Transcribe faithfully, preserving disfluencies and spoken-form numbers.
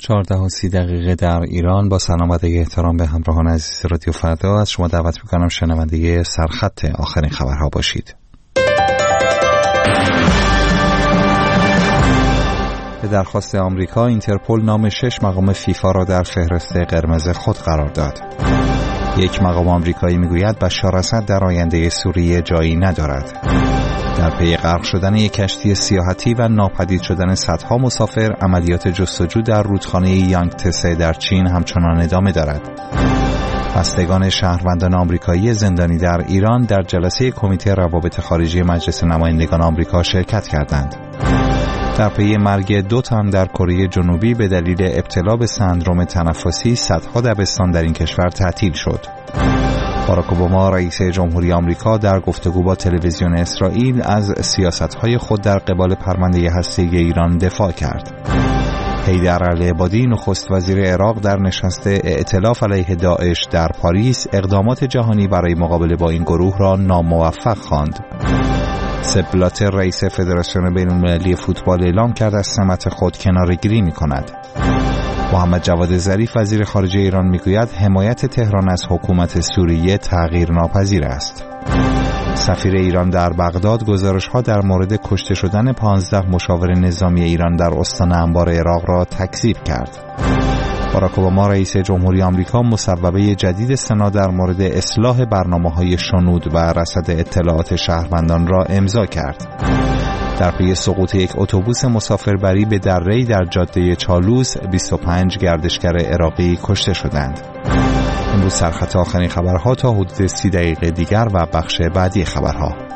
چهارده و سی دقیقه در ایران. با سلام و احترام به همراهان عزیز رادیو فردا از شما دعوت میکنم شنونده سرخط آخرین خبرها باشید. به درخواست آمریکا، اینترپل نام شش مقام فیفا را در فهرست قرمز خود قرار داد. یک مقام آمریکایی میگوید بشار اسد در آینده سوریه جایی ندارد. در پی غرق شدن یک کشتی سیاحتی و ناپدید شدن صدها مسافر، عملیات جستجو در رودخانه یانگتسه در چین همچنان ادامه دارد. بستگان شهروندان آمریکایی زندانی در ایران در جلسه کمیته روابط خارجی مجلس نمایندگان آمریکا شرکت کردند. در پی مرگ دو تن در کره جنوبی به دلیل ابتلا به سندرم تنفسی، صدها دبستان در این کشور تعطیل شد. باراک اوباما رئیس جمهوری آمریکا در گفتگو با تلویزیون اسرائیل از سیاست‌های خود در قبال پرونده هسته‌ای ایران دفاع کرد. حیدر العبادی نخست وزیر عراق در نشست ائتلاف علیه داعش در پاریس اقدامات جهانی برای مقابله با این گروه را ناموفق خواند. سپ بلاتر رئیس فدراسیون بین‌المللی فوتبال اعلام کرد از سمت خود کناره‌گیری می‌کند. محمد جواد ظریف وزیر خارجه ایران میگوید حمایت تهران از حکومت سوریه تغییر ناپذیر است. سفیر ایران در بغداد گزارش‌ها در مورد کشته شدن پانزده مشاور نظامی ایران در استان انبار عراق را تکذیب کرد. باراک اوباما رئیس جمهوری آمریکا مصوبه جدید سنا در مورد اصلاح برنامه‌های شنود و رصد اطلاعات شهروندان را امضا کرد. در پی سقوط یک اتوبوس مسافربری به دره‌ای در جاده چالوس، بیست و پنج گردشگر عراقی کشته شدند. امروز سرخط آخرین خبرها تا حدود سی دقیقه دیگر و بخش بعدی خبرها.